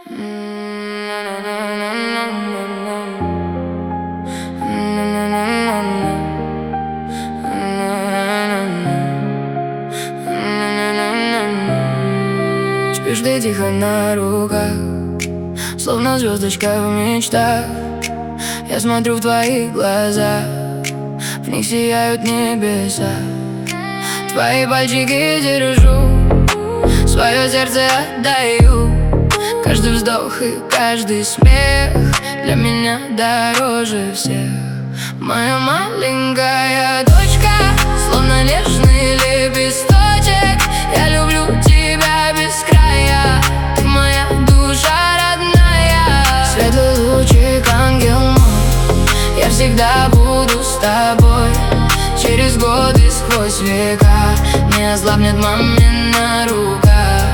Спишь ты тихо на руках, словно звездочка в мечтах. Я смотрю в твои глаза, в них сияют небеса. Твои пальчики держу, свое сердце отдаю. Каждый вздох и каждый смех для меня дороже всех. Моя маленькая дочка, словно нежный лепесточек. Я люблю тебя без края, ты моя душа родная. Светлый лучик, ангел мой, я всегда буду с тобой. Через годы, сквозь века, не ослабнет мамина рука.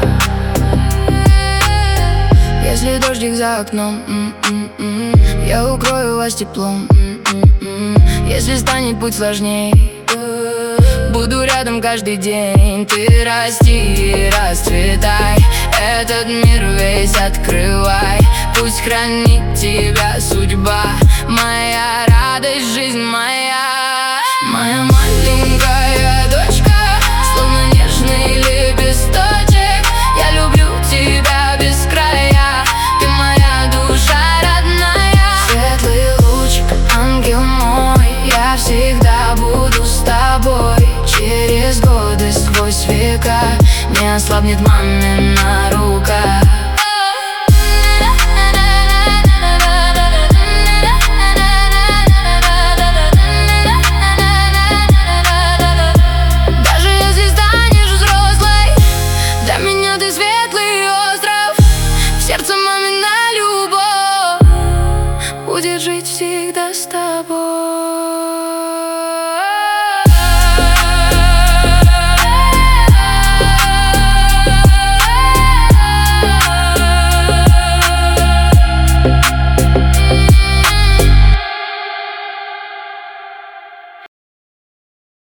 Если дождик за окном, я укрою вас теплом. Если станет путь сложней, буду рядом каждый день. Ты расти и расцветай, этот мир весь открывай. Пусть хранит тебя судьба, моя радость, жизнь моя. Моя маленькая дочка, словно нежный лепесточек. Я люблю тебя без края, ты моя душа родная. Светлый лучик, ангел мой, я всегда буду с тобой. Через годы, сквозь века, не ослабнет мамина рука. Сердце мамина любовь будет жить всегда с тобой.